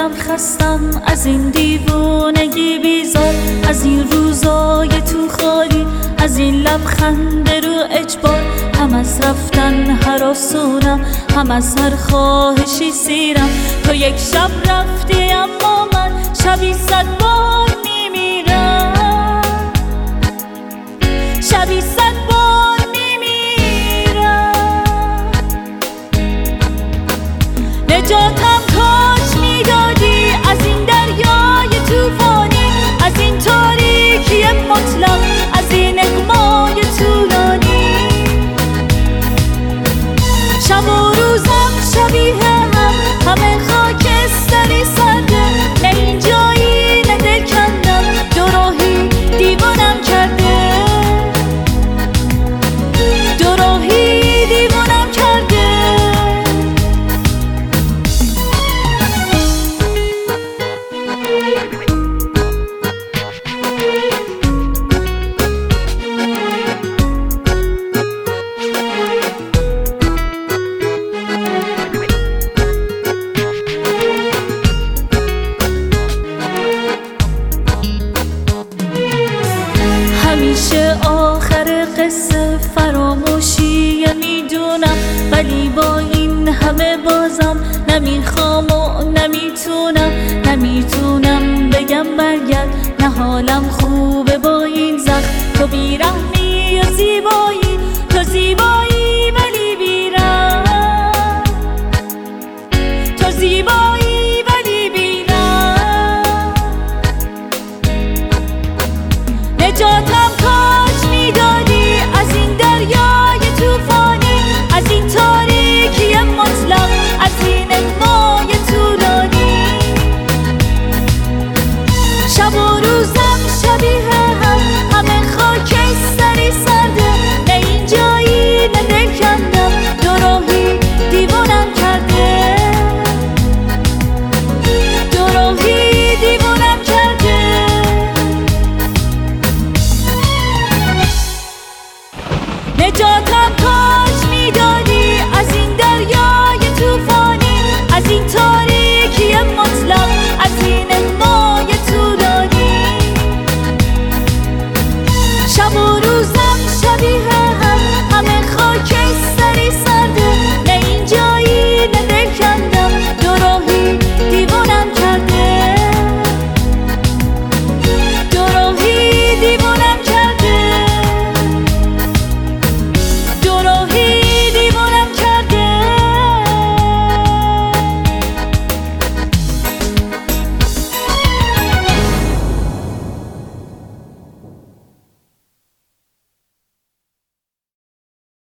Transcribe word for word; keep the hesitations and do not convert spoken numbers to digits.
من خستم از این دیوونگی بیزار، از این روزای تو خالی، از این لبخند رو اجبار. هم از رفتن هراسونم، هم از هر خواهشی سیرم. تو یک شب رفتی اما من شبی صد بار میمیرم، شبی صد بار میمیرم. نجاتم کاش میدادی از این دریای توفانی، از این تاریکی مطلق، از این اغمای طولانی. شب و روزم شبیه هم، همه خاکستری سرده. نه این جایی نه دل کندم، دو راهی دیوانم کرده، دو راهی دیوانم کرده. همیشه آخر قصه فراموشیه میدونم، ولی با این همه بازم نمیخوام و نمیتونم، نمیتونم بگم برگرد. نه حالم خوبه با این زخم،